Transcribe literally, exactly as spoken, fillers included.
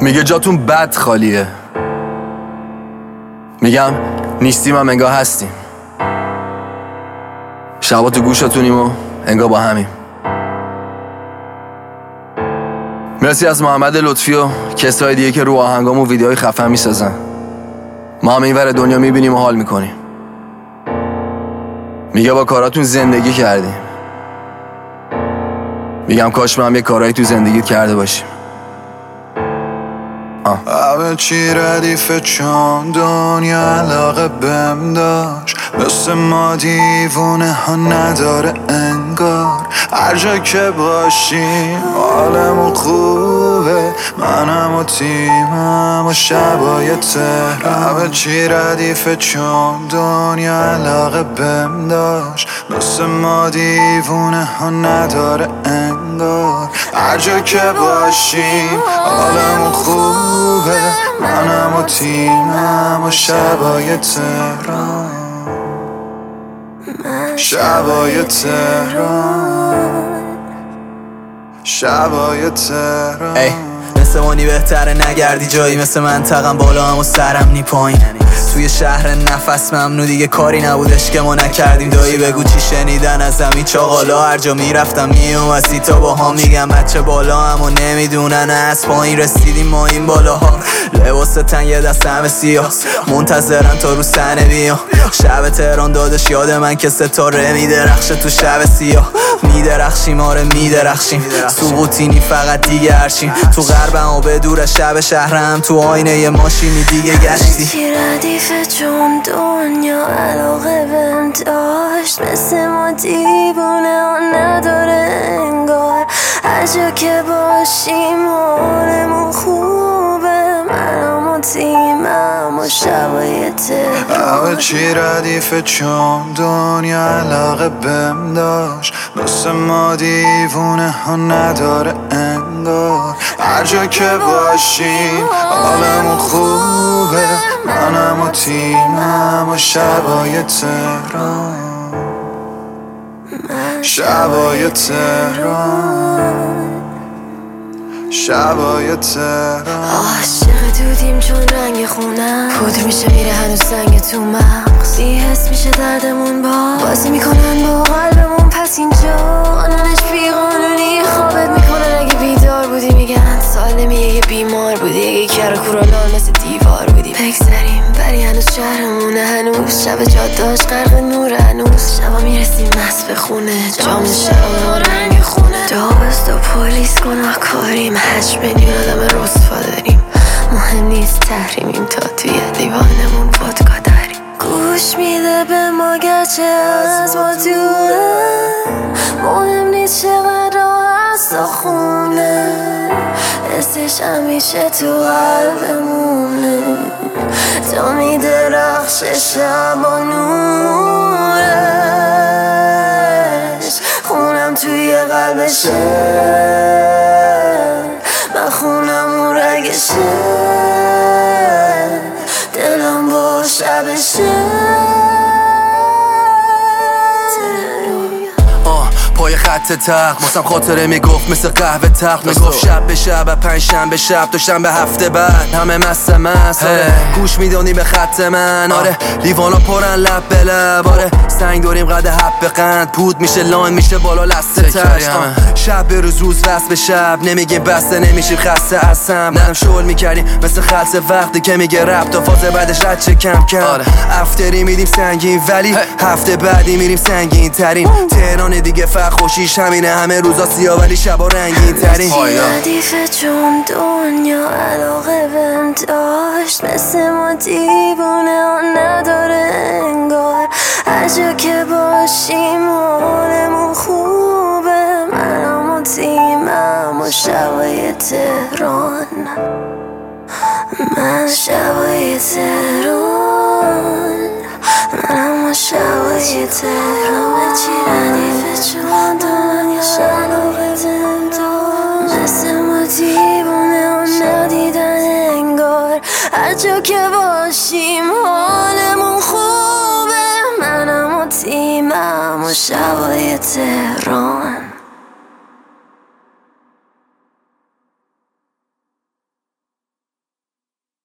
میگه جاتون بد خالیه. میگم نیستیم هم انگاه هستیم. شبا تو گوشتونیم و انگاه با همیم. مرسی از محمد لطفی و کسای دیگه که رو آهنگام و ویدیوهای خفن میسازن. ما هم اینور دنیا میبینیم و حال میکنیم. میگه با کاراتون زندگی کردیم. میگم کاش ما هم یه کارایی تو زندگیت کرده باشیم. همه چی ردیفه چون دنیا علاقه بهم داشت، مثل ما دیوونه ها نداره انگار. هر جا که باشیم حالمون خوبه، منم و تیمم و شبای تهران. همه چی ردیفه چون دنیا علاقه بهم داشت، مثل ما دیوونه ها نداره انگار. هر جا که باشیم حالمون خوبه، منم و تیمم و شبای تهران. شبای تهران، شبای تهران. ای مثل مانی بهتره نگردی جایی، مثل منطقم بالا هم و سرم نی پایین. توی شهر نفس ممنوع دیگه کاری نبودش که ما نکردیم. دایی بگو چی شنیدن از زمین چاقالا، هر جا میرفتم میومدی تا با ها میگم بچه بالا هم و نمیدونن از پایین رسیدیم ما این بالاها. لباس تن یه دست همه سیاه، منتظرن تا رو سنه بیام. شب تهران دادش یاد من که ستاره میدرخشه تو شب سیاه. میدرخشیم آره میدرخشیم، سقوطینی فقط دیگه هرشیم. تو غربم و به دور شب شهرم، تو آینه یه ماشینی دیگه گشتی. ردیفه چون دنیا علاقه بهم داشت، مثل ما دیوونه ها نداره انگار. هر جا که باشیم حالمون خوبه، منم و تیمم و شبای تهران. همه چی ردیفه چون دنیا علاقه بهم داشت، مثل ما دیوونه ها نداره انگار. هر جا که باشیم حالمون خوبه، منم و تیمم و شبای تهران. شبای تهران، شبای تهران. عاشق دودیم چون رنگ خونم، پودر میشه میره هنوز سنگ تو مغز. بی حس میشه دردمون با بازی میکنن با قلبمون، پس اینجا قانونش بی قانونی خوابت میکنن. اگه بیدار بودی میگن سالمیه، یه بیمار بودی، یه کر کورالان مثل دیوار بودی. بگذریم ولی هنوز شهرمونه، هنوز شب جاداش غرق نور، هنوز شبا میرسیم مست به خونه، جام شراب ما رنگ خونه. داوست و پلیس گناه کاریم، هشت میلیون آدم رسوا داریم. مهم نیست تحریمیم تا توی لیوانمون ودکا داریم. گوش میده به ما گرچه از ما دوره، مهم نیست چقدر هست تا خونه. حسش همیشه تو قلبمونه، تا میدرخشه شب و نورش. خونم توی قلبشه، من خونم اون رگشه، دلم با شبشه. پای خط تخت واسم خاطره میگفت مثل قهوه تخت. میگفت شب به شب پنج شنبه شب تا شنبه هفته بعد همه مست مست. آره گوش میدونی به خط من، آره لیوانا پرن لب به لب. آره سنگ داریم قد حب قند، پود میشه لاین میشه بالا لسته تش. شب به روز روز وست به شب، نمیگیم بسته نمیشیم خسته اصلا. منم شغل میکردیم مثل خلص وقتی که میگه رب تا فاز بعدش رد چه کم کم. آره افتری میدیم سنگین ولی هفته بعدی میریم سنگین ترین. تهران دیگه خوشیش همینه، همه روزا سیاه ولی شبا رنگین ترین. ردیفه چون دنیا علاقه بهم داشت، مثل ما دیوونه ها نداره انگار. هر جا که باشیم حالمون خوبه، منم و تیمم و شبای تهران. من شبای تهران، منم و شبای تهران. چی ردیفه چون دنیا علاقه بهم داشت، مثل ما دیوونه ها ندیدن انگار. هر جا که باشیم حالمون خوبه، منم و تیمم و شبای تهران.